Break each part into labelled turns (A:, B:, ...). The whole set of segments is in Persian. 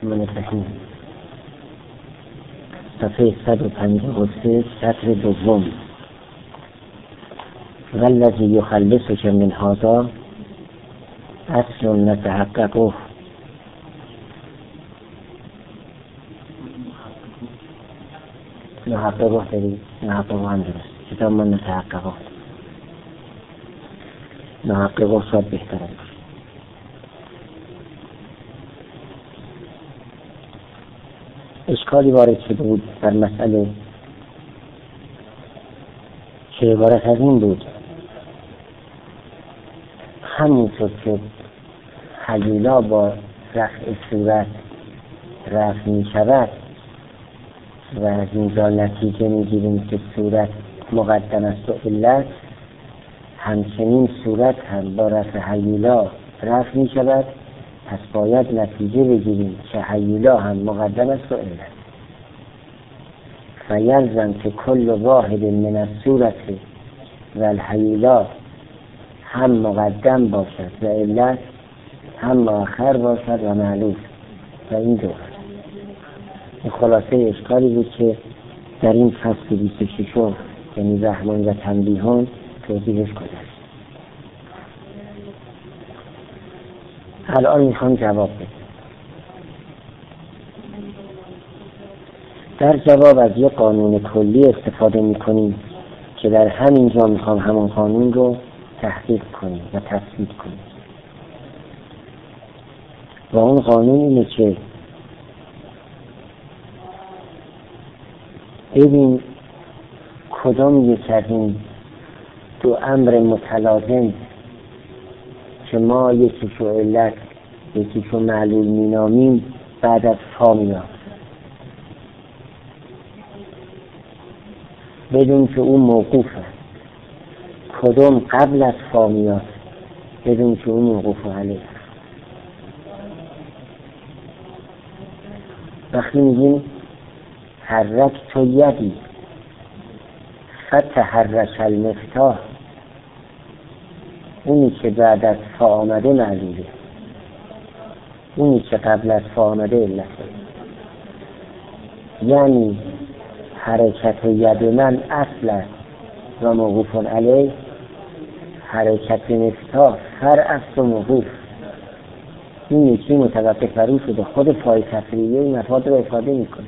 A: الرحمن الرحیم. صفحه 153 سطر دوم. والذی یخلصک من هذا اصل نتحققه. نحققه دارید؟ نحققه هم درست. کتاب من نتحققه. نحققه شاید بهتره. اشکالی وارد شده بود در مسئله که عبارت از این بود: همونطور که هیولا با رفع صورت رفع می شود و از اینجا نتیجه می گیریم که صورت مقدم است و علت، همچنین صورت هم با رفع هیولا رفع می شود، پس باید نتیجه بگیریم که هیولا هم مقدم است و علت. فیلزم که کل واحد من الصورت و الهیولا هم مقدم باشد و علت هم مؤخر باشد و معلوم. و این دو این خلاصه اشکالی بود که در این فصل 26 یعنی رحمان و تنبیهان توضیحش گذاشت. الان میخوام جواب بدم. در جواب از یک قانون کلی استفاده میکنیم که در همین جا میخوام همون قانون رو تحقیق کنیم و تثبیت کنیم. و اون قانون اینه که ببین کدام یک از این دو امر متلازم که ما یکیشو علت یکیشو معلول مینامیم بعد از فا میاد، بدون که اون موقوفه. کدام قبل از فا میاد بدون که اون موقوف علیه. وقتی میگیم حرک تو یدی فتحرک المفتاح، اونی که بعد از فا آمده معلوله، اونی که قبل از فا آمده علته. یعنی حرکت ید من اصل است و موقوف علیه، حرکت مفتاح فرع است و موقوف. این یکی متوقف بر او شده، خود پای تفریعی این مفاد رو افاده میکنه.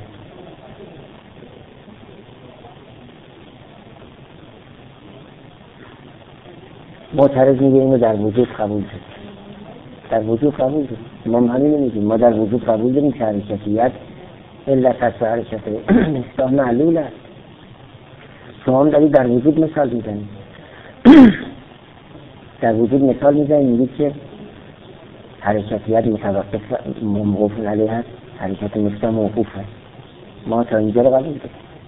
A: معترض میگه اینو در وجود قبول شد. در وجود قبول شد. ما همین نمیگیم. ما در وجود قبول داریم که حرکتیت علت است و حرکت مفتاح معلول است. شما هم دارید در وجود مثال میزنید. در وجود مثال میزنید، میگید که حرکتیت متوقف موقوف علیه است، حرکت مفتاح موقوف است. ما تا اینجا رو قبول داریم.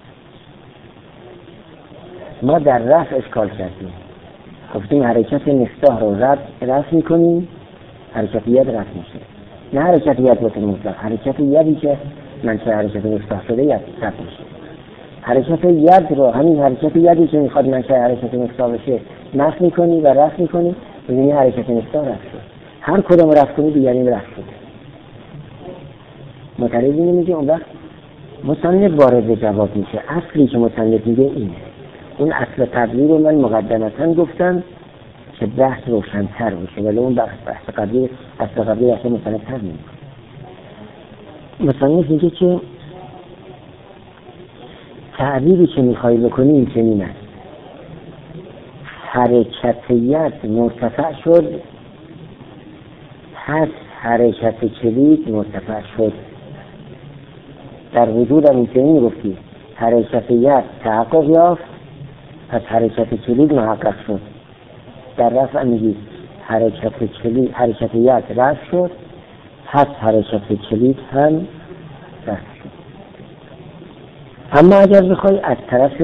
A: ما در رفع اشکال کردیم، گفتیم حرکت مفتاح رو رفع میکنیم، حرکتیت رفع میشه. نه حرکتیت به طور مطلق، حرکت یدی که منشأ حرکت مفتاح شده ید رفع میشه. حرکت ید رو، همین حرکت یدی که میخواد منشأ حرکت مفتاح بشه، نفع میکنی و رفع میکنی، ببینی حرکت مفتاح رفع شد. هر کدوم رفع کنی دیگری رفع شد. معترضی نمیگه. اون وقت مصنف وارد جواب میشه. اصلی که مصنف میگه اینه. اون اصل قبلی رو من مقدمتاً گفتم که بحث روشن‌تر بشه، ولی اون بحث قبلی اصل قبلی اصلا مصنف‌تر میگه. مصنف میگه که تعبیری که میخوایی بکنی این چنین است: حرکتیت مرتفع شد، پس حرکت کلید مرتفع شد. در وجود هم این چنین گفتی حرکتیت تحقق یافت، پس حرکت کلید محقق شد. در رفع میگی حرکتیت رفع شد، پس حرکت کلید هم رفع شد. اما اگر بخوای از طرف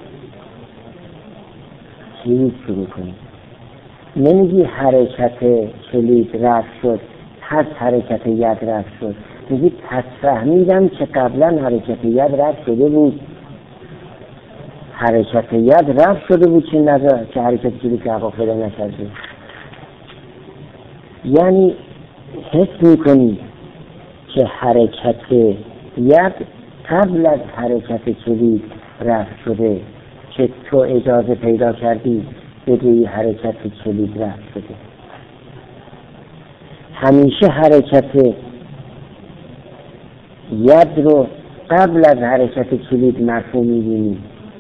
A: کلید شروع کنی، نمیگی حرکت کلید رفع شد پس حرکت ید رفع شد، میگی پس فهمیدم که قبلا حرکت ید رفع شده بود، حرکت ید رفع شده بود که حرکت کلید تحقق پیدا نکرده. یعنی حس میکنی که حرکت ید قبل از حرکت کلید رفع شده، که تو اجازه پیدا کردی بدوی حرکت کلید رفع شده. همیشه حرکت ید رو قبل از حرکت کلید مرفوع می‌بینی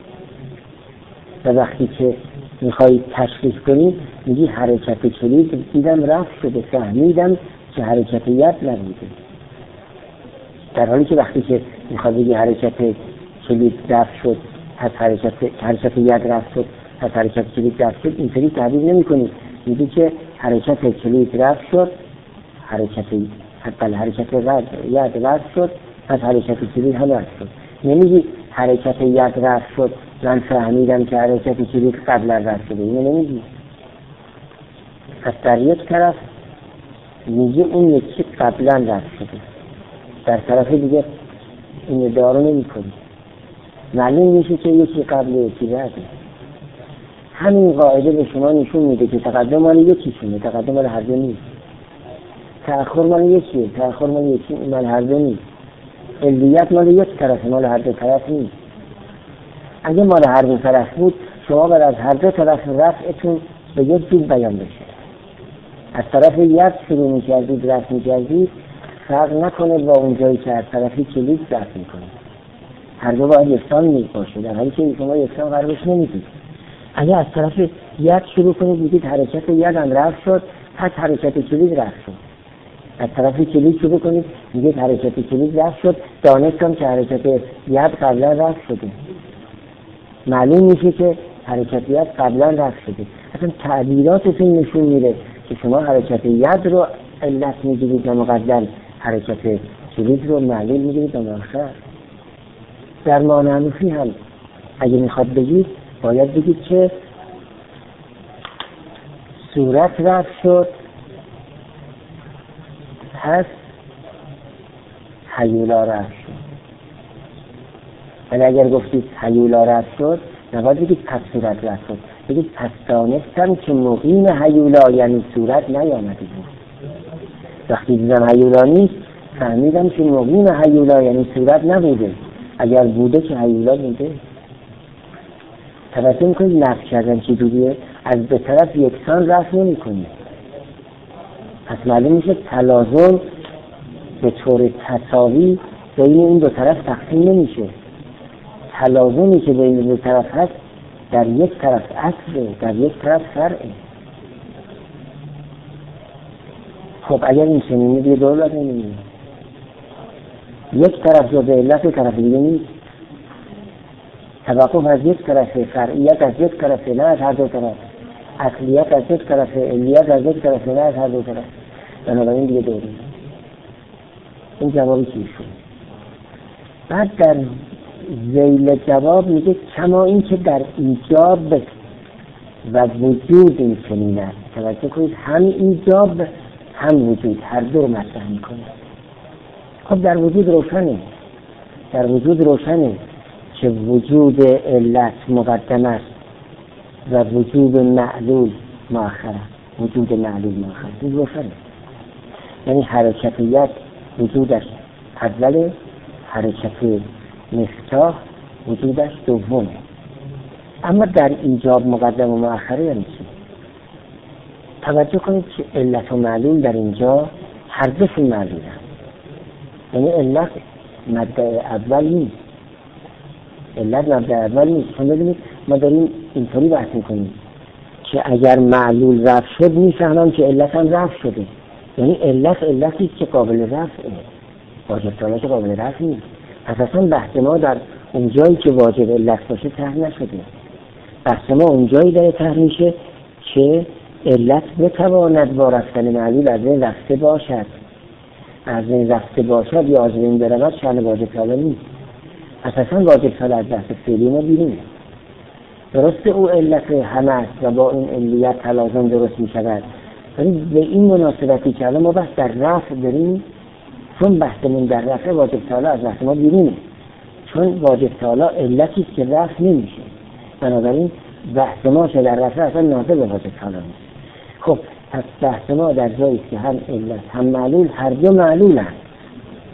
A: و وقتی که میخوایی تشریح کنی میگی حرکت کلید دیدم رفع شده، فهمیدم که حرکت ید نبوده. در حالی که وقتی که میخواد بگی حرکت کلید رفع شد از حرکت ید رفع شد از حرکت کلید رفع شد، اینطوری تعبیر نمی کنی، میگی که حرکت کلید رفع شد، حرکت ید رفع شد از حرکت کلید هم رفع شد. نمیگی حرکت ید رفع شد من فهمیدم که حرکت کلید قبل رفع شده، اینو نمیگی. پس در یک طرف میگی اون یکی قبلا رفع شده، در طرف دیگه این ادعا رو نمی کنی. معلوم میشه که یکی قبل یکی بعده. همین قاعده به شما نشون میده که تقدم مال یکیشونه، تقدم مال هر دو نیست. تأخر مال یکیه، تأخر مال هر دو نیست. علیت مال یک طرف، مال هر دو طرف نیست. اگه مال هر دو طرف بود شما باید از هر دو طرف رفعتون به یک جور بیان بشه. از طرف ید شروع میکردید رفع میکردید، فرق نکنه با اون جایی که از طرفی کلید رفع میکنید، هر دو باید یکسان میباشه، در حالی که شما یکسان قرارش نمیدید. اگه از طرف ید شروع کنید بگید حرکت ید هم رفع شد پس حرکت کلید رفع شد، از طرف کلید شروع کنید بگید حرکت کلید رفع شد، دانستم که حرکت ید قبلا رفع شده. معلوم میشه که حرکت ید قبلا رفع شده. اصلا تعبیراتتون نشون میده که شما حرکت ید رو علت میگیرید و مقدم حرکت کلید رو معلول میگیرید و مؤخر. در مانعنوفی هم اگه میخواد بگید باید بگید که صورت رفع شد پس هیولا رفع شد. ولی اگر گفتید هیولا رفع شد نباید بگید پس صورت رفع شد، بگید پس دانستم که مقیم هیولا یعنی صورت نیامده بود. وقتی دیدم هیولا نیست فهمیدم که مقیم هیولا یعنی صورت نبوده، اگر بوده که هیولا بوده. توجه میکنید نفی کردن چی جوریه؟ از به طرف یکسان رفع نمی کنید. پس معلوم میشه تلازم به طور تساوی بین این دو طرف تقسیم نمیشه. تلازمی که بین دو طرف هست در یک طرف اصله، در یک طرف فرعه. خب اگر این چنینه دیگه دولت نمیشه، یک طرف جزء علت طرف دیگه نیست. توقف از یک طرف، فرعیت از یک طرف نه از هر دو طرف، اصلیت از یک طرف، علیت از یک طرف نه از هر دو طرف. بنابراین دیگه دوره. این جوابی چی شد؟ بعد در ذیل جواب میگه کما این که در ایجاب و وجود این چنین است. توجه کنید هم ایجاب هم وجود هر دو مطرح میکنه. خب در وجود روشنه که وجود علت مقدم است و وجود معلول مؤخر است. وجود معلول مؤخر است. این روشنه. یعنی حرکتیت وجودش اوله، حرکت مفتاح وجودش دومه. اما در ایجاب مقدم و مؤخره یعنی چی؟ توجه کنید که علت و معلول در اینجا هر دوشون معلول هست. یعنی علت مبدأ اول نیست. چون ببینید ما داریم اینطوری بحث میکنیم که اگر معلول رفع شد میفهمم که علت هم رفع شده. یعنی علتی که قابل رفعه، واجب تالا که قابل رفع نیست. اساساً بحث ما در اون جایی که واجب علت باشه طرح نشده. بحث ما اون جایی داره طرح میشه که علت بتواند با رفتن معلول از این رفته باشد. از این رفته باشد یا از این برود شأن واجب تالا نیست. اساساً واجب تالا از دست فعلی ما بیرونه. درسته او علت همه است و با این علیت تلازم درست می شود، ولی به این مناسبتی که الان ما بحث در رفع داریم، چون بحثمون در رفع واجب تعالی از بحث ما بیرونه، چون واجب تعالی علتی که رفع نمیشه، بنابراین بحث ما که در رفع اصلا ناظر به واجب تعالی نیست. خب پس بحث ما در جایی که هم علت هم معلول هر دو معلول هست،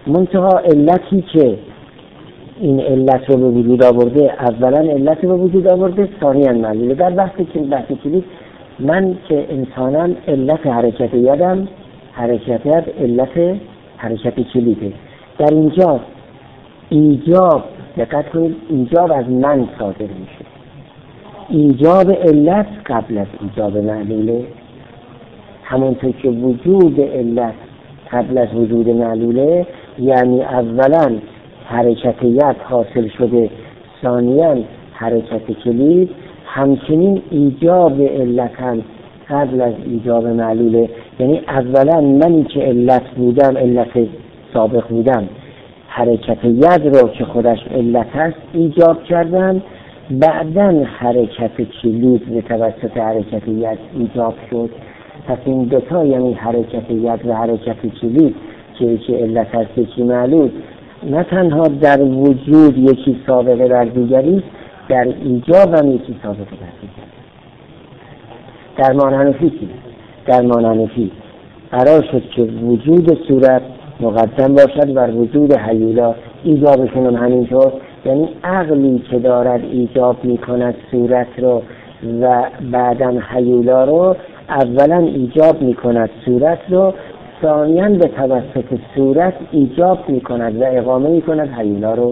A: منتها علتی که این علت رو به وجود آورده، اولا علت رو به وجود آورده، ثانیاً معلوله. در بحث کلید من که انسانم علت حرکت یدم، حرکت ید علت حرکت کلیده. در اینجا ایجاب، دقت کنید، ایجاب از من صادر میشه. ایجاب علت قبل از ایجاب معلوله، همونطور که وجود علت قبل از وجود معلوله، یعنی اولا حرکت ید حاصل شده، ثانیاً حرکت کلید، همچنین ایجاب علت هم قبل از ایجاب معلوله. یعنی اولا منی که علت بودم، علت سابق بودم، حرکت ید رو که خودش علت هست ایجاب کردم، بعداً حرکت کلید به توسط حرکت ید ایجاب شد. پس این دوتا، یعنی حرکت ید و حرکت کلید که یکی علت هست یکی معلول، نه تنها در وجود یکی سابقه در دیگری، در ایجاب هم یکی سابقه در دیگری. در مانحنفی چی؟ در مانحنفی قرار شد که وجود صورت مقدم باشد بر وجود هیولا، ایجابشون هم همینطور. یعنی عقلی که دارد ایجاب میکند صورت رو و بعداً هیولا رو، اولا ایجاب میکند صورت رو، ثانیاً به توسط صورت ایجاب میکند و اقامه میکند هیولا رو.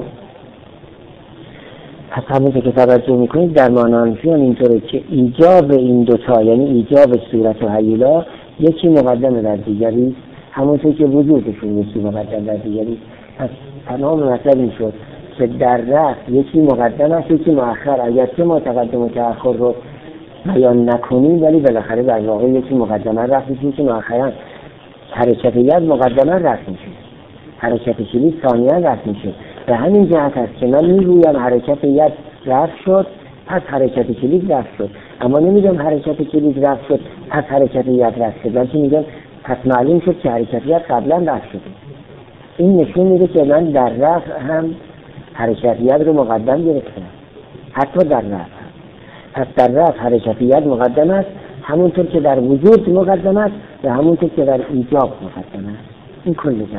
A: پس همونطور که توجه میکنید در مانحنفی هم اینطوره که ایجاب این دوتا، یعنی ایجاب صورت و هیولا، یکی مقدم در دیگری، همونطور که وجودشون یکی مقدم در دیگری. پس تمام مطلب این شد که در رفع یکی مقدم است یکی مؤخر. اگر که ما تقدم و تأخر رو بیان نکنیم، ولی بالاخره در واقع یکی مقدمه رفع میشه یکی مؤخرا. حرکت ید مقدمه رفع میشه، حرکت کلید ثانیاً رفع میشه. به همین جهت است که من میگویم حرکت ید رفع شد پس حرکت کلید رفع شد، اما نمیگم حرکت کلید رفع شد پس حرکت ید رفع شد، بلکه میگم پس معلوم شد که حرکت ید قبلا رفع شده. این نشون میده که من در رفع هم حرکت ید رو مقدم گرفتم، حتی در رفع. پس در رفع حرکت ید مقدم است، همونطور که در وجود مقدم است و همونطور که در ایجاب مقدم است. این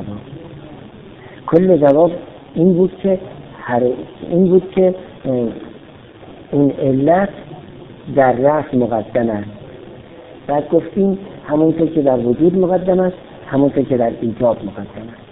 A: کل جواب این بود که اون علت در رفع مقدم است. بعد گفتیم همونطور که در وجود مقدم است، همونطور که در ایجاب مقدم است.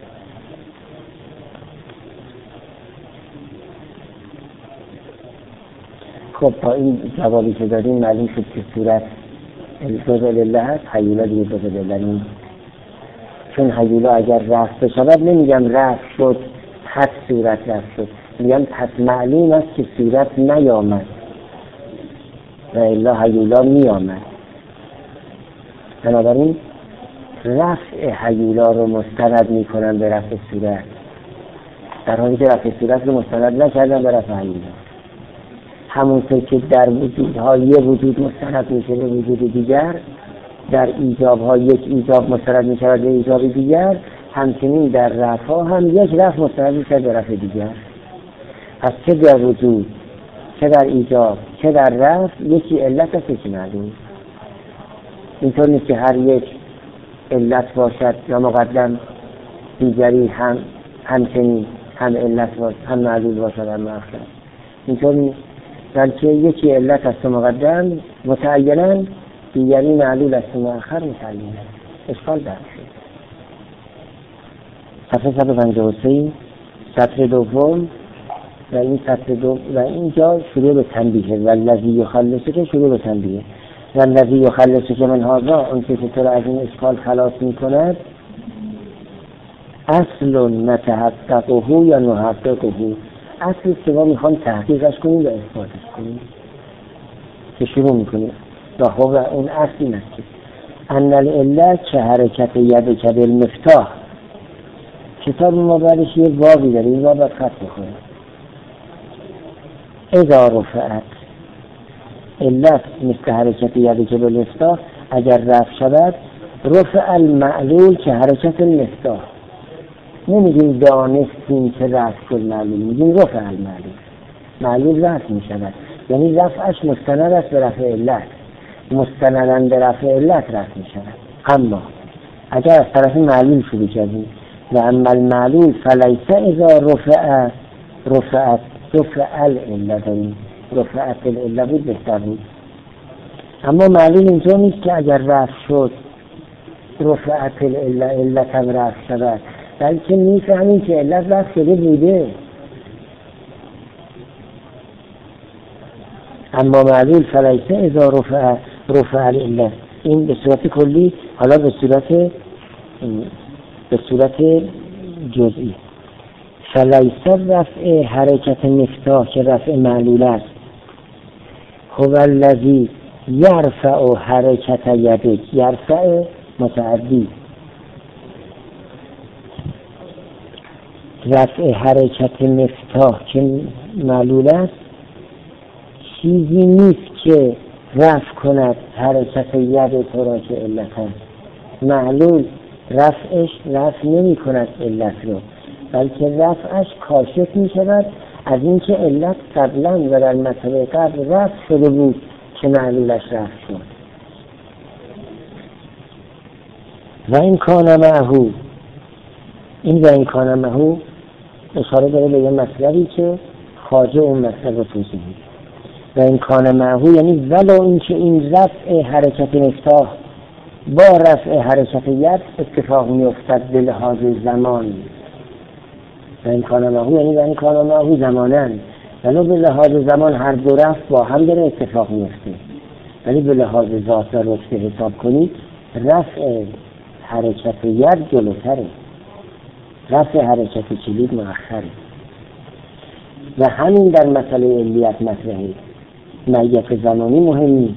A: خب تا این جوابی که دادیم معلوم شد که صورت جزء العله هست، هیولا دیگه جزء العله نیست. چون هیولا اگر رفع بشود، نمیگم رفع شد پس صورت رفع شد، میگم پس معلوم است که صورت نیامد و الا هیولا میامد. بنابراین رفع هیولا رو مستند میکنن به رفع صورت، در حالی که رفع صورت رو مستند نکردن به رفع هیولا. همونطور که در وجودها یه وجود مستند میشه به وجود دیگر، در ایجابها یک ایجاب مستند میشه به ایجاب دیگر، همچنین در رفع هم یک رفع مستند میشه به رفع دیگر. پس چه در وجود، چه در ایجاب، چه در رفع، یکی علت است یکی معلول. اینطور نیست که هر یک علت باشد یا مقدم دیگری همچنین هم علت باشد، هم معلول باشد هم مؤخر. اینطور نیست، بلکه یکی علت است مقدم متعیناً، دیگری معلول است مؤخر متعیناً. اشکال در شد. صفحه 153 سطر دوم و این سطر دوم و اینجا شروع به تنبیه و الذی یخلصه که شروع به تنبیه و الذی یخلصه که من هذا، اون که تو را از این اشکال خلاص میکند، اصل نتحققه یا نحققه، اصل که ما میخوام تحقیقش کنیم و اثباتش کنیم که شروع میکنیم. و خب اون اصل این است که ان العله که حرکت ید که بالمفتاح. کتاب ما بعدش یه بابی داره، این باب خط بخوره. اذا رفعت علت مثل حرکت ید که بالمفتاح، اگر رفع شود، رفع المعلول که حرکت المفتاح. نمیگیم دانستیم که رفع شد معلول، میگیم رفع المعلول، معلول رفع میشود، یعنی رفعش مستند است به رفع علت، مستندن به رفع علت رفع میشود. اما اگر از طرف معلول شروع کردیم، و اما المعلول فلیس اذا رفعت العله داریم، رفعت العله بود بهتر بود. اما معلول اینطور نیست که اگر رفع شد رفعت العله علت هم رفع شود، بلکه میفهمیم که علت رفع شده بوده. اما معلول فلیس اذا رفع العله، این به صورت کلی. حالا به صورت جزئی فلیس رفع حرکت مفتاح که رفع معلول است، هو الذی یرفع حرکت یدک، یرفع متعدی، رفع حرکت مفتاح که معلول است چیزی نیست که رفع کند حرکت ید تو را که علت است. معلول رفعش رفع نمی کند علت رو، بلکه رفعش کاشف می شود از اینکه علت قبلا و در مرتبه قبل رفع شده بود که معلولش رفع شد. و این کان معهو، این و این کان معهو اشاره داره به یه مطلبی که خارج اون مطلب رو توضیح میده. و این کان معهو یعنی ولو اینکه این رفع حرکت مفتاح با رفع حرکت ید اتفاق میافتد به لحاظ زمان. و این کان معهو یعنی و این کان معهو زمانن، ولو به لحاظ زمان هر دو رفع با هم داره اتفاق میفته، ولی به لحاظ ذات و رتبه حساب کنید رفع حرکت ید جلوتره، رفع حرکت کلید مؤخره. و همین در مسئله علیت مطرحه. معیت زمانی مهم نیست،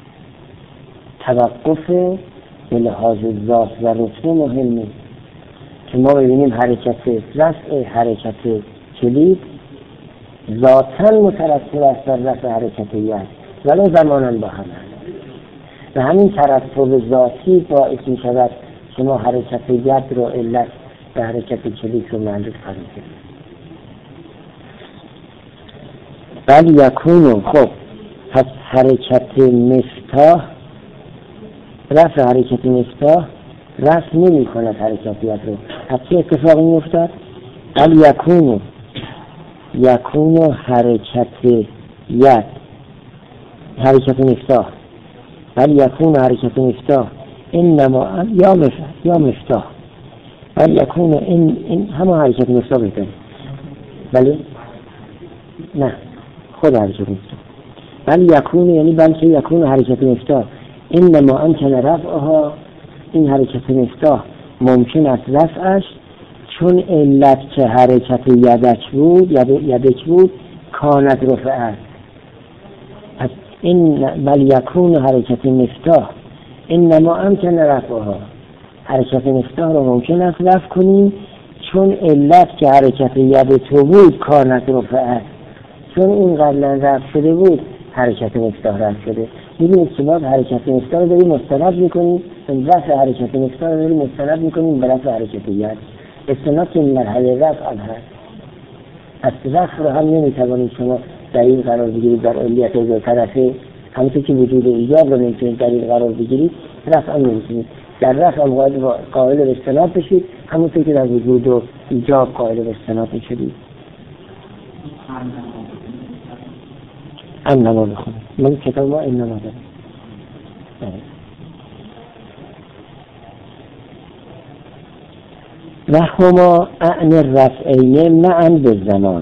A: توقف به لحاظ ذات و رتبه مهم نیست که ما ببینیم رفع حرکت کلید ذاتاً مترتب است بر رفع حرکت ید، ولی زماناً با هم هست. و همین ترتب ذاتی باعث می شود که ما حرکت ید رو علت و حرکت کلید رو معلول قرار بدیم. بل یکونو، خب پس حرکت مفتاح، رفع حرکت مفتاح رفع نمی کند حرکت ید رو. پس چه اتفاقی می افتد؟ بل یکونو حرکت ید، حرکت مفتاح، بل یکونو حرکت مفتاح انما یا مفتاح، بل یکونو این همه حرکت مفتاح بهتره، ولی نه خود حرکت مفتاح. بل یکونو یعنی بلکه یکونو حرکت مفتاح انما امکن رفعها، این حرکت مفتاح ممکن است رفعش چون علت که حرکت یدک بود کانت رفعه. پس این بل یکونو حرکت مفتاح انما امکن رفعها، حرکت مفتاح رو ممکن است رفع کنیم چون علت که حرکت ید تو بود کانت رفعه، چون این قبلا رفع شده بود حرکت مفتاح رفع شده. می‌بینید که ما حرکت مفتاح رو داریم مستند می‌کنیم، رفع حرکت مفتاح رو داریم مستند می‌کنیم به رفع حرکت ید. استناد که این مرحله رفع هم هست. از رفع رو هم نمی‌توانید شما دلیل قرار بگیرید در علیت دو طرفه، همونطور که وجود ایجاب رو نمی‌تونید دلیل قرار بگیرید، رفع هم نمی‌تونید. در رفع هم قائل به استناد بشید، همونطور که در وجود و ایجاب قائل به استناد می‌شدید. انما بخونم من کتاب ما انما دارم. و هما اعن الرفعین معا بالزمان.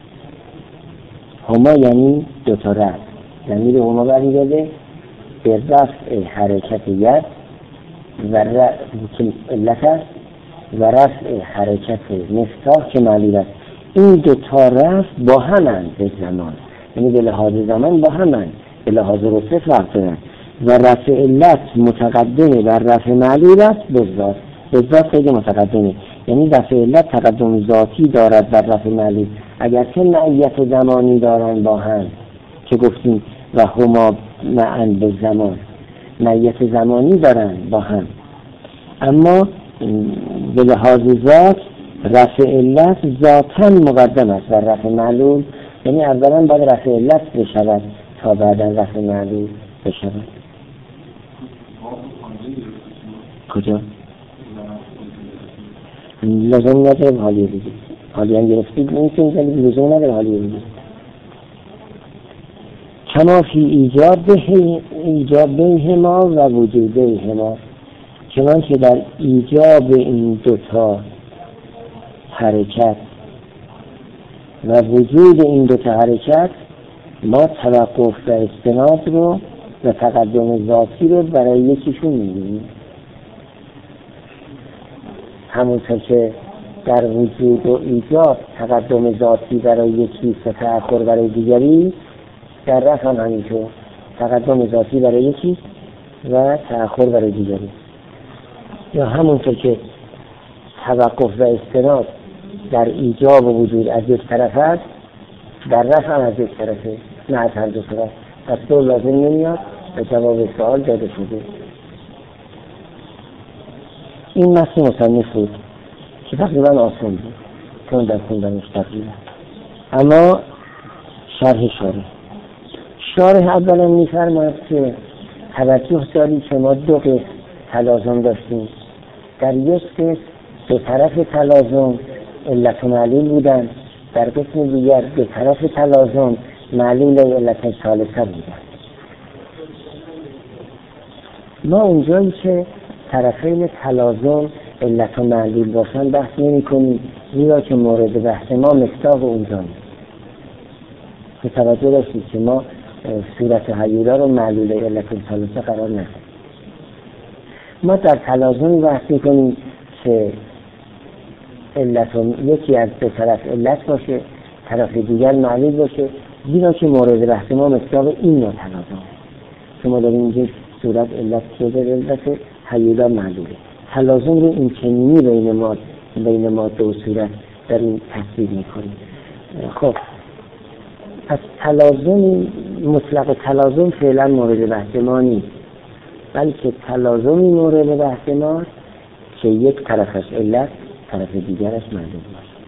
A: هما یعنی دوتا رفع، ضمیر هما برمیگرده به رفع حرکت ید و علت است و رفع حرکت مفتاح که معلول است. این دوتا رفع با همند به زمان، یعنی به لحاظ زمان با همند، به لحاظ رتبه فرق دارند. و رفع علت متقدمه بر رفع معلول است به ذات خیلی متقدمه، یعنی رفع علت تقدم ذاتی دارد بر رفع معلول، اگرچه معیت زمانی دارند با هم که گفتیم و هما معا به زمان، معیت زمانی دارند با هم، اما به لحاظ ذات رفع علت ذاتاً مقدم است بر رفع معلول، یعنی اولا باید رفع علت بشود تا بعدا رفع معلول بشود. کجا؟ لازم نداره حالیه بگید، حالیه هم گرفتید نمیتونید ولی لازم نداره حالیه بگید. کما فی ایجابهما و وجودهما، چنان که در ایجاب این دوتا حرکت و وجود این دوتا حرکت ما توقف و استناد رو و تقدم ذاتی رو برای یکیشون می‌بینیم. همونطور که در وجود و ایجاب تقدم ذاتی برای یکی و تأخر برای دیگری، در رفع هم همینطور تقدم ذاتی برای یکی و تأخر برای دیگری. یا همونطور که توقف و استناد در ایجاب و وجود از یک طرف است، در رفع هم از یک طرفه، نه از هر دو طرف. پس دو لازم نمیاد به جواب سوال داده شده. این متن مصنف بود که تقریبا آسان بود چون در خوندنش تقریبا. اما شارح اولا می‌فرماید که توجه دارید که ما دو قسم تلازم داشتیم. در یک قسم دو طرف تلازم علت و معلول بودن، در قسم دیگر دو طرف تلازم معلول علت ثالثه بودن. ما اونجایی که طرفین تلازم علت و معلول باشن بحث نمی کنیم، زیرا که مورد بحث ما مصداق اونجا نیست. که توجه داشتید که ما صورت هیولا رو معلول علت ثالثه قرار ندیم. ما در تلازم بحث می کنیم که علت یکی از دو طرف علت باشه، طرف دیگر معلول باشه، زیرا که مورد بحث ما مصداق این نوع تلازم. شما داریم اینجا صورت علت شده، علت هیولا معلوله. تلازم رو این چنینی بین ما دو صورت در این تصویر میکنیم. خب از تلازم مطلق تلازم فعلا مورد بحث ما نیست، بلکه تلازمی مورد بحث ما که یک طرفش علت طرف دیگرش معلوم باشه.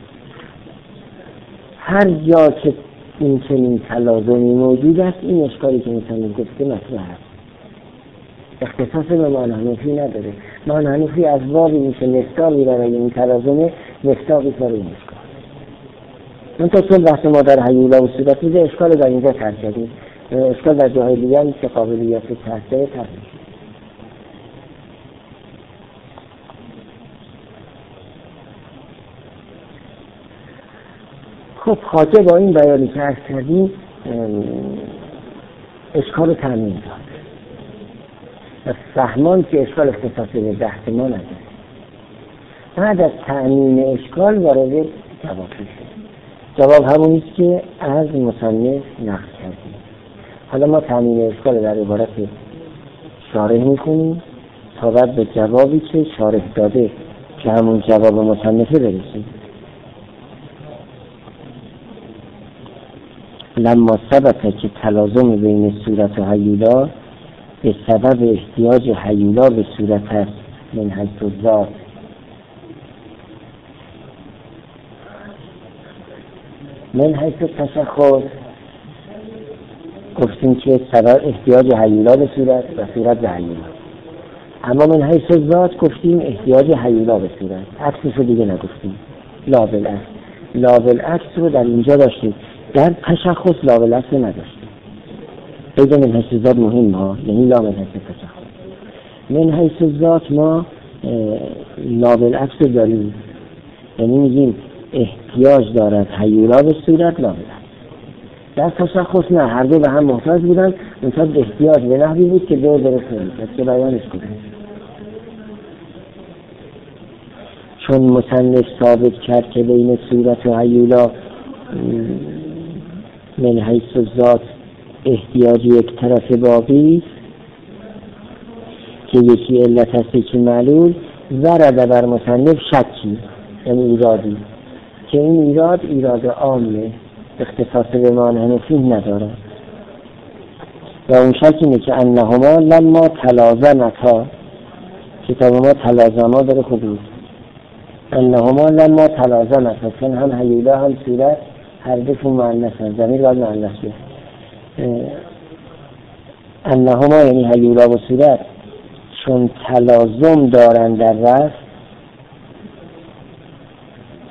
A: هر جا که این چنین تلازمی موجود است، این اشکالی که میتونیم گفته مطرح است. اختصاص به معنی حنفی نداره. معنی حنفی از بابی میشه مصداقی برای این تلازمه، مصداقی برای این اشکال. من تا چون بحث ما در هیولا و صورت میده اشکال در اینجا ترک کردیم، اشکال در جاهای دیگر نیست که قابلیت تحصیل ترک میشه. خب خاطر با این بیانی که عرض کردیم اشکال رو تأمین داد و فهمان که اشکال اختصاص به بحث ما نداره. بعد از تأمین اشکال وارد جواب میشه. جواب همونیست که از مصنف نقل کردیم. حالا ما تأمین اشکال در عبارت شارح میکنیم تا بعد به جوابی که شارح داده که همون جواب مصنفه برسیم. لما ثبت که تلازم بین صورت و هیولا به سبب احتیاج هیولا به صورت است من حیث الذات، من حیث تشخص گفتیم که سبب احتیاج هیولا به صورت و صورت به هیولا، اما من حیث ذات گفتیم احتیاج هیولا به صورت، عکسش رو دیگه نگفتیم. لا بالعکس رو در اینجا داشتیم، در تشخص لا بالعکس نداشتیم. بگه من حیث ذات مهم ها، یعنی لا من حیث تشخص. من حیث ذات ما لا بالعکس داریم، یعنی میگیم احتیاج دارد هیولا به صورت لا بالعکس. در تشخص نه، هر دو به هم محتاج بودن، منتها احتیاج به نحوی بود که دو درست نمیشد که بیانش کنیم. چون مصنف ثابت کرد که بین صورت و هیولا من حیث ذات احتیاج یک طرف باقی که یکی علت است یکی معلول، ورد بر مصنف شکی، یعنی ایرادی، که این ایراد عامه، اختصاص به معنی حنفی نداره. و اون شک اینه که انهما لما تلازمتا، کتاب ما تلازما داره خوبید، انهما لما تلازمتا، چون هم هیولا هم صورت هر دوشون مؤنث هستند، ضمیر باید مؤنث بیاد. انهما یعنی هیولا و صورت چون تلازم دارن در رفع،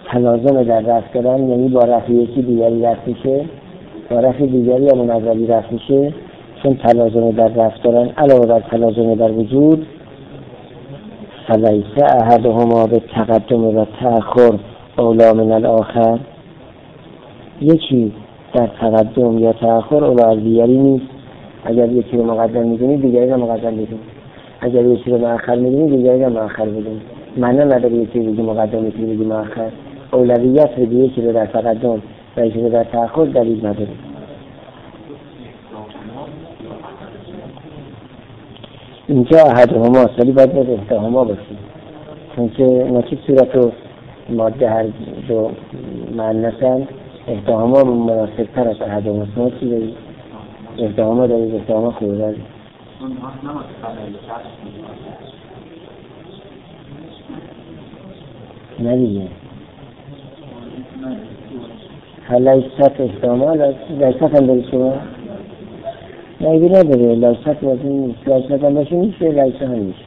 A: تلازم در رفع دارن، یعنی با رفع یکی دیگری رفع میشه، با رفع دیگری هم اون اولی رفع میشه، چون تلازم در رفع دارن علاوه بر تلازم در وجود. فلیس احدهما به تقدم و تأخر اولی من الاخر، یکی در تقدم یا تأخر اولی از دیگری نیست. اگر یکی رو مقدم میدونی دیگری رو مقدم میدونی، اگر یکی رو مؤخر میدونی دیگری رو مؤخر میدونی. معنی نداره یکی بگی مقدم یکی بگی مؤخر. اولویت به یکی رو در تقدم و یکی رو در تأخر دلیل نداره. اینجا احدهما ولی باید به احدهما باشیم، چون که نکیب صورت و ماده هر دو معنیسن. احدهما مناسب تر از احدهما. شما چی دارید؟ احدهما دارید، احدهما خوب دارید. نه دیگه لیست احدهما لیست هم دارید شما؟ نه ایدی نداره، لیست بازی نیست. لیست هم باشه میشه، لیست هم میشه.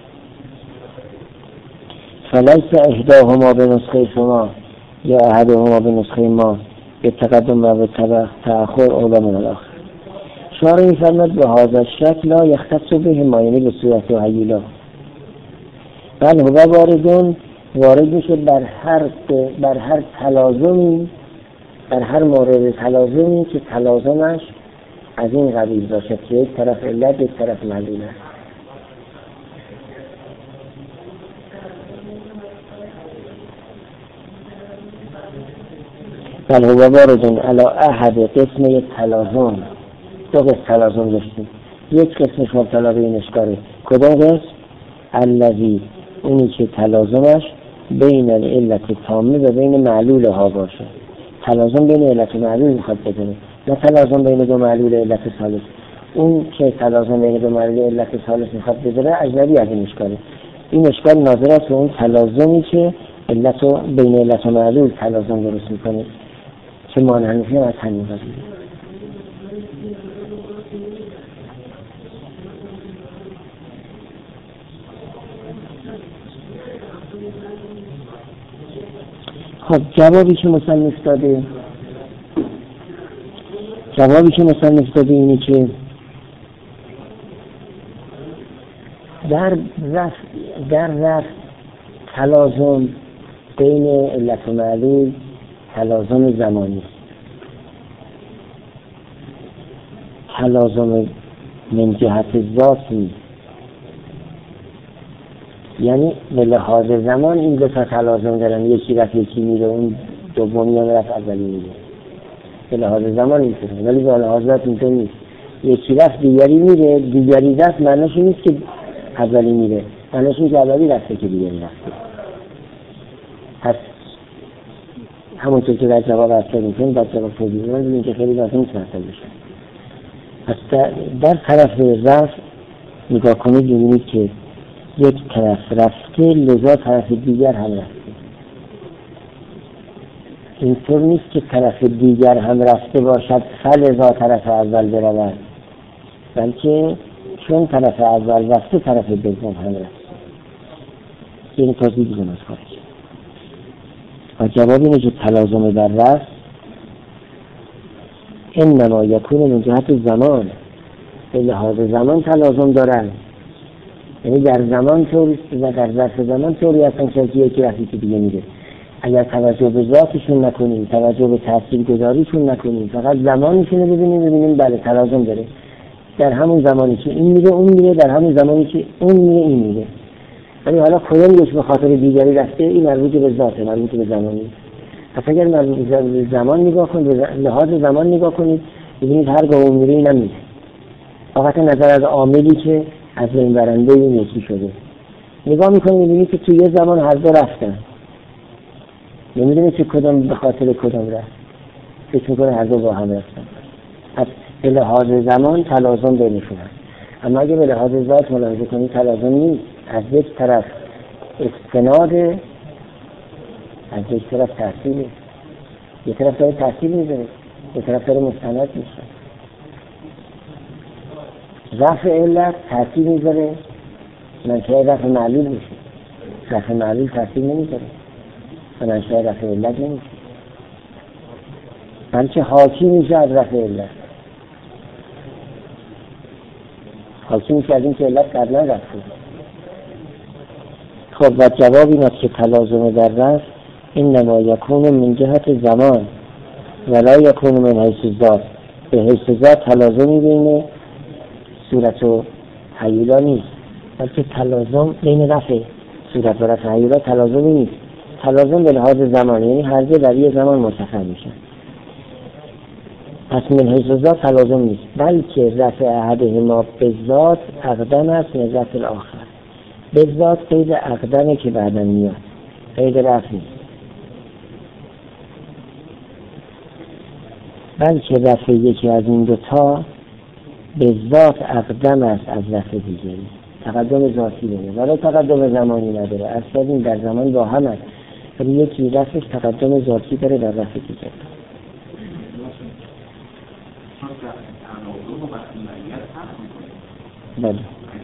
A: فلیس احداهما به نسخه شما یا احدهما به نسخه ما به تقدم و به تأخر اولی من الاخر. شارع می‌فرماید به هذا الشکل لا یختص به ما، یعنی به صورت و هیولا، بل هو وارد میشه بر هر تلازمی، بر هر مورد تلازمی که تلازمش از این قبیل باشد که یک طرف علت یک طرف معلول است. بل هو وارد علی احد قسم تلازم. دو قسم تلازم داشتیم، یک قسمش مبتلا به این اشکاره. کدام قسم؟ الذی، اونی که تلازمش بین العلت تامه و بین معلول ها باشه. تلازم بین علت و معلول میخواد بدونه، نه تلازم بین دو معلول علت ثالث. اون که تلازم بین دو معلول علت ثالث میخواد بدونه اجنبی از این اشکاله. این اشکال ناظر است به اون تلازمی که علت و بین علت و معلول تلازم درست میکنه که مانحنفی هم از همین قضیه. خب جوابی که مصنف داده اینه که در رفع تلازم بین علت و معلول تلازم زمانی، تلازم من جهت ذاتی، یعنی به لحاظ زمان این دو تا تلازم دارن، یکی رفت یکی میره، اون دومی هم رفت اولی میره. به لحاظ زمان اینطوره، ولی به لحاظ ذات اینطور نیست. یکی رفت دیگری میره، دیگری رفت معنیش نیست که اولی میره، معنیش نیست که اولی رفته که دیگری رفته. پس همونطور که در جواب اصلا میکنیم در جواب توضیح بودیم که خیلی لازم نیست مثل بشه. پس در طرف رفت نگاه کنید ببینید که یک طرف رفته لذا طرف دیگر هم رفته. اینطور نیست که طرف دیگر هم رفته باشد فلذا طرف اول برود، بلکه چون طرف اول رفته طرف دوم هم رفته. این توضیح دیگه از خارج. و جواب اینه که تلازم در رفت انما یکون من جهت زمان، به لحاظ زمان تلازم دارن، یعنی در زمان طوری و در ظرف زمان طوری هستن که یکی رفتی که دیگه میره. اگر توجه به ذاتشون نکنیم، توجه به تاثیرگذاریشون نکنیم، فقط زمانشون رو ببینیم بله تلازم داره. در همون زمانی که این میره اون میره، در همون زمانی که اون میره این میره. ولی حالا کدوم یک به خاطر دیگری رفته، این مربوط به ذاته، مربوط به زمانی. پس اگر مربوط به زمان نگاه کنید، به لحاظ زمان نگاه کنید، ببینید هرگاه اون میره اینم میره. فقط نظر از عاملی که از این برنده این یکی شده نگاه میکنید، میبینید که توی یه زمان هر دو رفتن، نمیدونید که کدام به خاطر کدام رفت، فکر میکنه هر دو با هم رفتن. پس به لحاظ زمان تلازم بینشون هست. اما اگه به لحاظ ذات ملاحظه کنید تلازم نیست. از یک طرف استناد، از یک طرف تحصیل، یک طرف داره تحصیل میذاره، یک طرف داره مستند میشه. رفع علت تحصیل میذاره، منطقه رفع معلول میشه، رفع معلول تحصیل نمیذاره. منشأ رفع علت نمیشه، بلکه حاکی میشه از رفع علت، حاکی میشه از این که علت قبلا رفته. خب و جواب این است که تلازم در رفع انما یکون من جهت زمان ولا یکون من حیث ذات. به حیث ذات تلازمی بین صورت و هیولا نیست، بلکه تلازم بین رفع صورت و رفع هیولا تلازمی نیست. تلازم به لحاظ زمان، یعنی هر دو در یک زمان مرتفع میشن. پس من حیث ذات تلازم نیست، بلکه رفع احدهما به ذات اقدم است من رفع الاخر. به ذات قید اقدمه که بعداً میاد، قید رفع نیست. بلکه رفع یکی از این دوتا به ذات اقدم است از رفع دیگری، تقدم ذاتی داره ولی تقدم زمانی نداره. اصلا این در زمان با هم است، ولی یکی رفعش تقدم ذاتی داره در رفع دیگری. بله.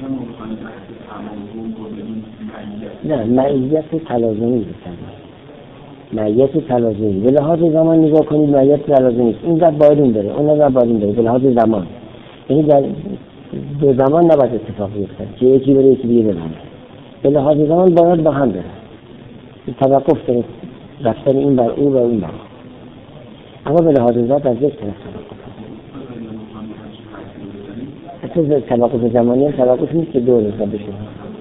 A: نه، معیت تلازمی بکنید، معیت تلازمی به لحاظ زمان نگاه کنید، معیت تلازمی نیست. این در باید داره، اون در باید داره به لحاظ زمان، یعنی در دو زمان نباید اتفاق بیفته که یکی بره یکی دیگه بره. به لحاظ زمان باید با هم بره، توقف داره رفتن این بر او و اون بر. اما به لحاظ ذات از یک طرف توقف. توقف زمانی هم توقف نیست که دو نسبت بشه.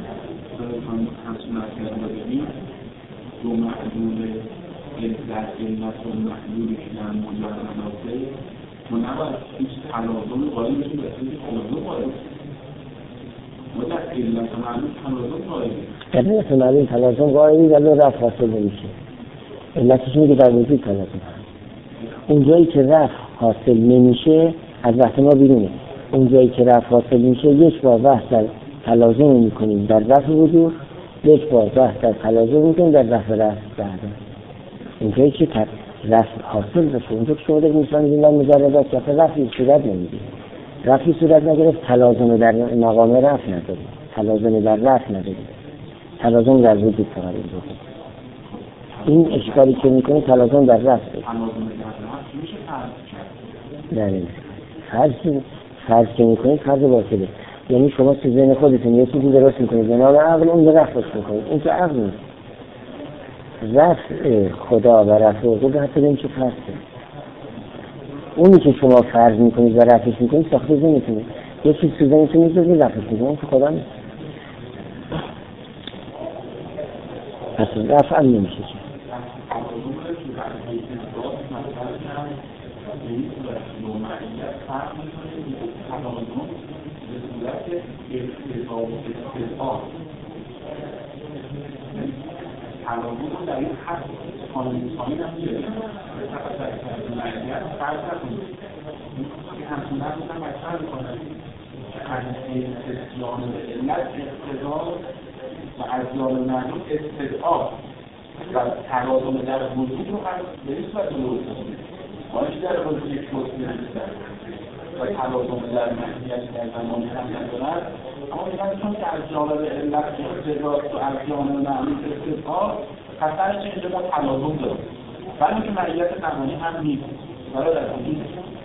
A: دو محلول در علت و محلولی که در موجب منافع ما نباید هیچ تلازم قائل بشیم، بسید تلازم قائل ما در علت و محلول تلازم قائل در علت و محلول تلازم قائلی ولی رفع حاصل نمیشه. علتش میگه در وجود تلازم هست. اون جایی که رفع حاصل نمیشه از وقت ما بیرونه. اون جایی که رفع حاصل میشه یک بار بحث در تلازم میکنیم در رفع وجود، یک بار بحث در تلازم میکنیم در رفع بعدا. اینجایی که رفع حاصل بشه، اونجا که شما دارید میشن میدین من مجردات که رفعی صورت نمیدید، رفعی صورت نگرفت، تلازم در مقام رفع ندارید، تلازم در رفع ندارید، تلازم در وجود فقط بود. این اشکالی که میکنید تلازم در رفع دارید. نه فرض که میکنید فرض باطله، یعنی شما تو ذهن خودتون یه چیزی درست میکنید به نام عقل، اون رو رفعش میکنید. این که عقل نیست. رفع خدا و رفع عقول حتی این که فرضه، اونی که شما فرض میکنید و رفعش میکنید ساخته ذهنتونه. یه چیز تو ذهنتون میذارید رفعش میکنید، اون که خدا نیست. پس رفع هم نمیشه که
B: تلازم در این حد قانون‌سازی نمیشه. فرض کنید که همچنین هم مطرح می‌کنه که از استدلال علت اقتضا و از ازیال معلوم استدعا و تلازم در وجود رو هم به این صورت درست کنید. باید در وجود یک توصیه نمی‌دهد و تلازم در محیط در زمانی هم ندارد، اما میگن چون که از جانب علت اقتضا و از جانب معلوم استدعا خطرش اینجا ما تلازم داریم، ولی که معیت زمانی هم نیست برای در وجود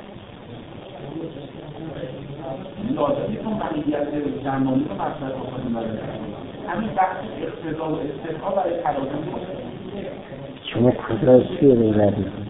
B: لازم نیست اون معیت زمانی رو مطرح بکنیم. برای همین بحث اقتضا و استدعا برای تلازم کنیم.
A: شما کجا چی رو رد میکنید؟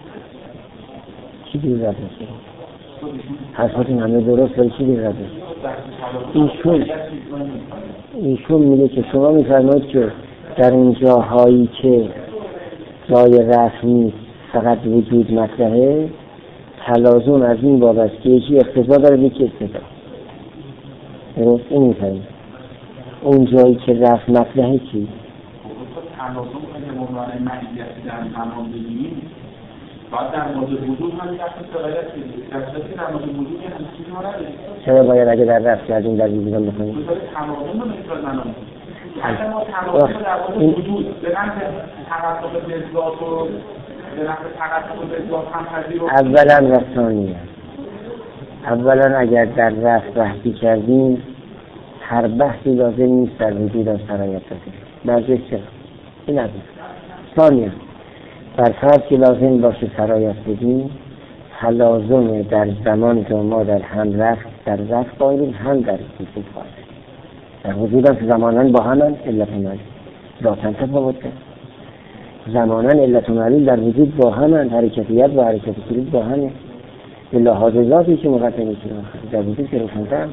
A: چی رو رد میکنید؟ حرفاتون همه درست، ولی چی رو رد میکنید؟ ایشون میگه که شما میفرمایید که در اون جاهایی که جای رفع نیست فقط وجود مطرحه، تلازم از این باب است که یکی اقتضا داره یکی استدعا. درست این میفرمایید. اون جایی که رفع مطرحه چی؟
B: تلازم که عنوان معیت در زمان بگیریم باید در مورد وجود هم دست سرایت کنید. در مورد وجود هم چیزی ما نداریم.
A: چرا باید اگه در رفع کردیم در وجود هم بخونیم؟
B: تلازم رو نسبت زمان اگر ما تلازم در مورد وجود به نحو تقدم به ذات و به نحو تقدم به ذات هم پذیرو.
A: اولا و ثانیا، اولا اگر در رفع بحثی کردیم هر بحثی لازم نیست در وجود هم سرایت کنیم. بعضی چرا؟ این عزیز ثانیا بر فرض که لازم باشه سرایت بدیم، تلازم در زمان که ما در هم رفت قائلیم، هم در وجود قائلیم. در وجود هم زمانان با همن علت و معلول ذاتن تفاوت کرد. زمانان علت و معلول در وجود با همن، حرکتیت و حرکت خروج با همه. به لحاظ ذاتی که مقدمه شده در وجود که روشن‌تر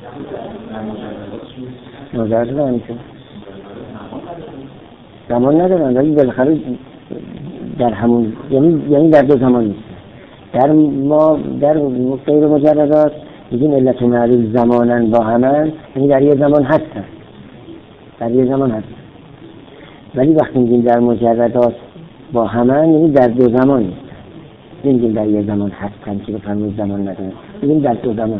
A: نظر همینطور زمان ندارن، ولی بالاخره در همون یعنی در دو زمان نیست. در غیر مجردات میگیم علت و معلول زمانن با همن، یعنی در یه زمان هستن، ولی وقتی میگیم در مجردات با همن یعنی در دو زمان نیست. نمیگیم در یه زمان هستن که بفرمایید زمان ندارن، میگیم در دو زمان.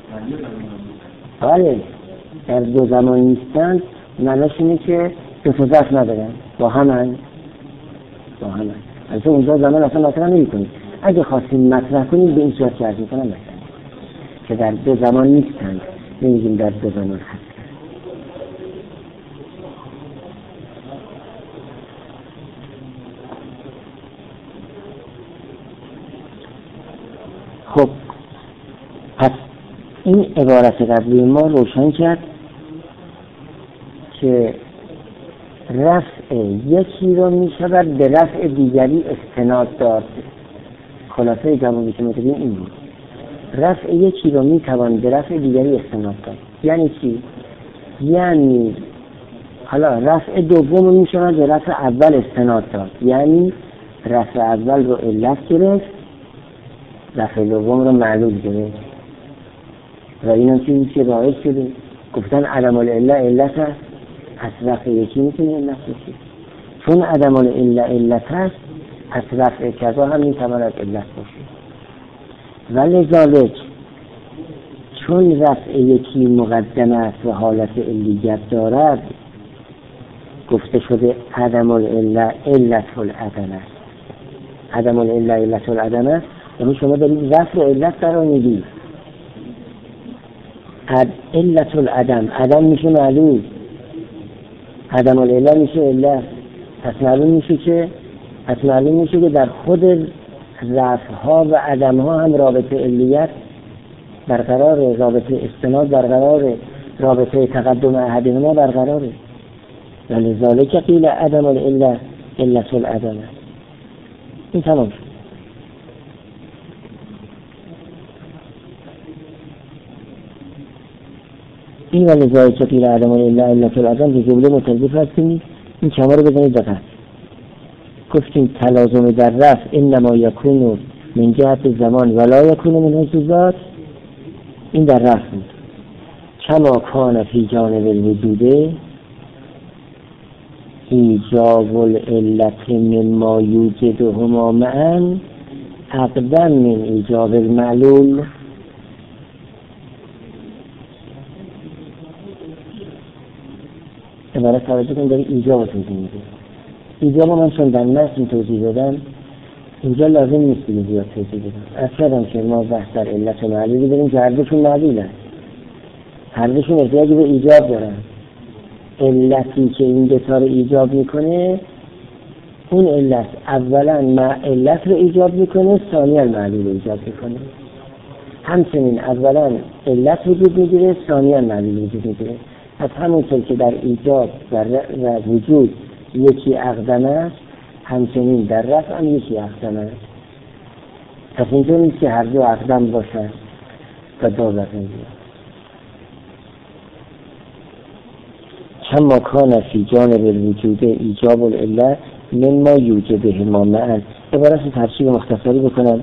A: بله در دو زمان نیستن معنیش اینه که دو تا ظرف ندارن، با همن. البته اونجا زمان اصلا مطرح نمی‌کنید. اگه خواستیم مطرح کنیم به این صورت که عرض می‌کنم مثلا که در دو زمان نیستن، نمیگیم در دو زمان هستن. خب پس این عبارت قبلی ما روشن کرد که رفع یکی رو می شود به رفع دیگری استناد داد. خلاصه جوابی که می‌دیم این بود. رفع یکی رو می توان به رفع دیگری استناد داد. یعنی چی؟ یعنی حالا رفع دوم رو می شود به رفع اول استناد داد. یعنی رفع اول رو علت گرفت، رفع دوم رو معلول گرفت. و این هم چیزی که باعث شده گفتن عدم العله علت هست، پس رفع یکی میتونه علت بشه. چون عدم العله علت هست، پس رفع کذا هم میتواند علت باشه. ولذالک چون رفع یکی مقدم است و حالت علیت دارد، گفته شده عدم العله علت العدم است. عدم العله علت العدم است، یعنی شما دارید رفع علت قرار میدید. علت العدم، عدم میشه معلول، عدم العله میشه علت. پس معلوم میشه که در خود رفع ها و عدم ها هم رابطه علیت برقراره، رابطه استناد برقراره، رابطه تقدم احدهما برقراره. ولذالک قیل عدم العله علت العدم. این تمام شد. این ولذالک قیل عدم العله علت العدم به جمله مترادف هستیم. این کما رو بزنید دقیق. گفتیم تلازم در رفع انما یکون من جهت زمان ولا یکون من حیث ذات. این در رفع بود. کما کان فی جانب الوجود ایجاب العلت مما یوجدهما معا اقدم من ایجاب المعلول. عبارت توجه کنید داری ایجاب توضیح میده. ایجاب من چون در متن توضیح دادم اینجا لازم نیست که زیاد توضیح بدم. اصلا که ما بحث در علت و معلولی داریم که هر دوشون معلول هست، هر دوشون احتیاجی به ایجاب دارن. علتی که این دوتا رو ایجاب میکنه اون علت اولا علت رو ایجاب میکنه، ثانیاً معلول رو ایجاب میکنه. همچنین اولا علت وجود میگیره، ثانیاً معلول وجود میگیره. از همونطور که در ایجاب و وجود یکی اقدم است، همچنین در رفع هم یکی اقدم است. پس اینطور نیست که هر دو اقدم باشن و دو رفع بیاد. کما کان فی جانب الوجود ایجاب العله مما یوجبهما معا. عبارت ترکیب مختصری بکنم.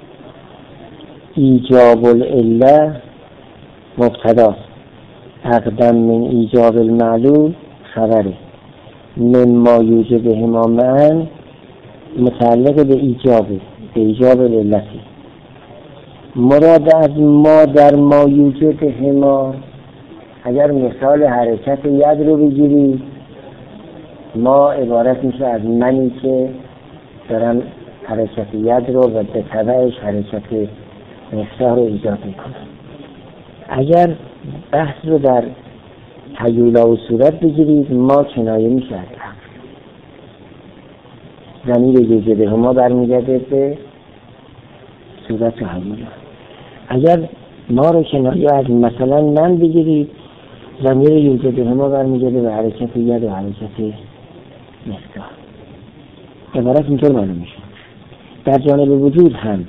A: ایجاب العله مبتدا، اقدم من ایجاب المعلول خبره، مما یوجبهما معا متعلق به ایجاب العلتی. مراد از ما در ما یوجبهما، اگر مثال حرکت ید رو بگیرید، ما عبارت میشه از منی که دارم حرکت ید رو و به تبعش حرکت مفتاح رو ایجاد میکنم. اگر بحث رو در هیولا و صورت بگیرید، ما کنایه میشه از ضمیر یوجده هما برمیگرده به صورت هیولا. اگر ما رو کنایه از مثلا من بگیرید، ضمیر یوجده هما برمیگرده به حرکت ید و حرکت مفتاح. عبارت اینطور معلوم میشه. در جانب وجود هم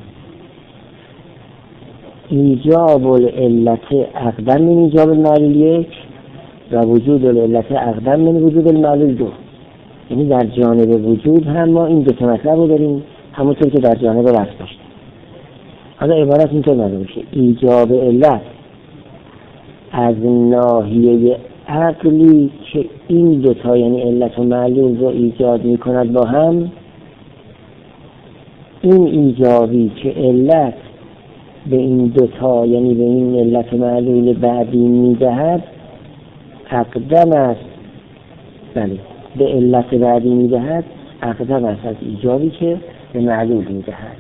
A: ایجاب العلت اقدم من ایجاب المعلول یک و وجود العلت اقدم من وجود المعلول دو. یعنی در جانب وجود هم ما این دو تا مطلب رو داریم، همونطور که در جانب رفع داشتیم. حالا عبارت اینطور معلوم میشه: ایجاب علت از ناحیه عقلی که این دو تا یعنی علت و معلول رو ایجاد میکند با هم، این ایجابی که علت به این دوتا یعنی به این علت معلول بعدی میدهد اقدم است. بله، به علت بعدی میدهد اقدم است از ایجابی که به معلول میدهد.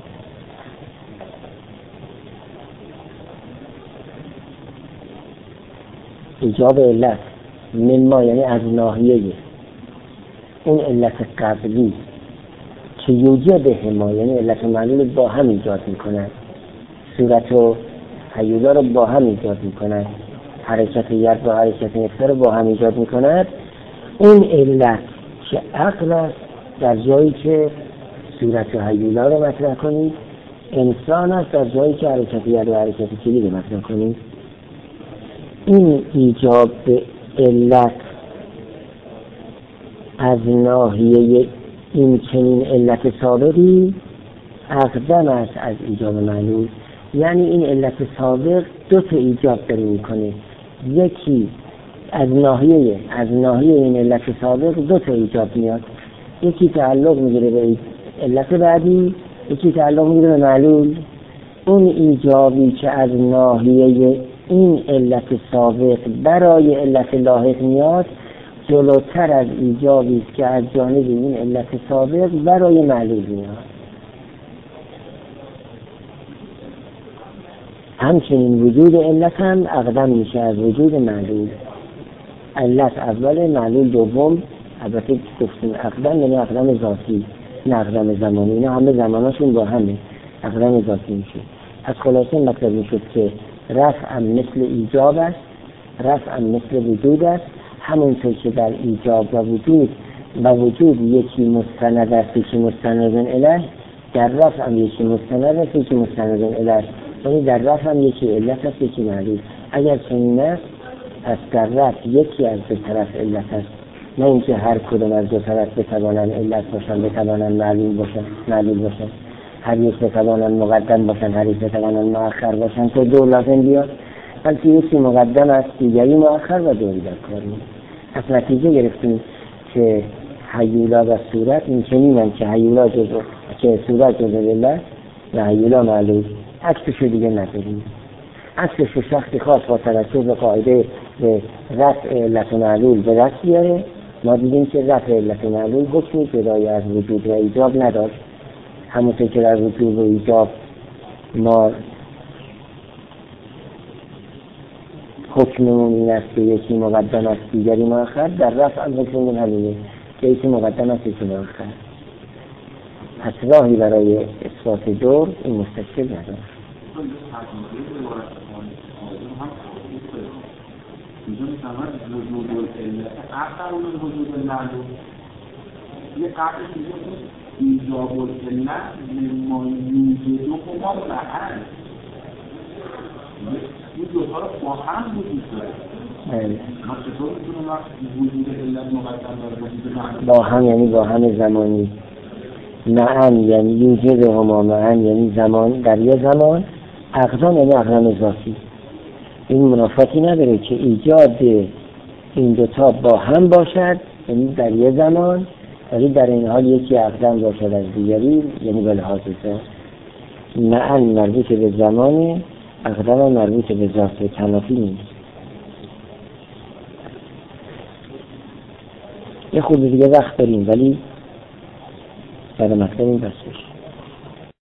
A: ایجاب علت من ما یعنی از ناحیه اون علت قبلی که یوجد ما یعنی علت معلول با هم ایجاد میکند، صورت و هیولا رو با هم ایجاد میکند، حرکت ید و حرکت مفتاح رو با هم ایجاد میکند. اون علت که عقل است در جایی که صورت و هیولا رو مطرح کنید، انسان است در جایی که حرکت ید و حرکت کلی رو مطرح کنید. این ایجاب علت از ناحیه این چنین علت سابقی اقدم است از ایجاب معلول. یعنی این علت سابق دو تا ایجاب داره میکنه. یکی از ناحیه این علت سابق دو تا ایجاب میاد، یکی تعلق میگیره به علت بعدی، یکی تعلق میگیره به معلول. اون ایجابی که از ناحیه این علت سابق برای علت لاحق میاد جلوتر از ایجابی که از جانب این علت سابق برای معلول میاد. همچنین وجود علت هم اقدم میشه از وجود معلول. علت اول، معلول دوم. البته گفتیم اقدم یعنی اقدم ذاتی نه اقدم زمانی، اینا همه زماناشون با همه اقدم ذاتی میشه. از خلاصه مطلب میشد که رفع مثل ایجاب است، رفع مثل وجود است. همونطور که در ایجاب و وجود یکی مستند است یکی مستند الیه، در رفع هم یکی مستند است یکی مستند الیه. یعنی در رفع هم یکی علت است یکی معلول. اگر چنین است پس در رفع یکی از دو طرف علت است، نه اینکه هر کدوم از دو طرف بتوانند علت باشن، بتوانند معلول باشن، هر یک بتوانند مقدم باشن، هر یک بتوانند مؤخر باشن تا دو لازم بیاد، بلکه یکی مقدم است دیگری مؤخر و دوری در کار نیست. پس نتیجه گرفتیم که هیولا و صورت این چنینن که هیولا که صورت جزء علت و هیولا معلول. عکسش دیگه نداریم. عکسش شخصی خاص با توجه به قاعده به رفع علت معلول به دست بیاره. ما دیدیم که رفع علت معلول حکمی جدای از وجود و ایجاب نداشت. همونطور که در وجود و ایجاب ما حکممون این است که یکی مقدم است دیگری مؤخر، در رفع هم حکممون همینه که یکی مقدم است یکی مؤخر. پس راهی برای اثبات جور این مستشکل نداره.
B: اینجا میتواند وجود العلت اقدر اون وجود المعلول یه قبل ایجاب العلت مما یوجد هما معا، این دوتا رو با هم وجود داره. ما چطور میتونم وجود علت مقدم داره وجود معلول
A: با هم؟ یعنی با هم زمانی. معا یعنی یوجد هما معا یعنی زمان در یه زمان. اقدام یعنی اقدام ذاتی. این منافاتی نداره که ایجاد این دوتا با هم باشد یعنی در یه زمان، ولی در این حال یکی اقدم باشد از دیگری یعنی به لحاظ ذات. معا مربوط به زمان، اقدام مربوط به ذات و تنافی نیست. یه خود دیگه وقت داریم ولی برای مطلب این بسش.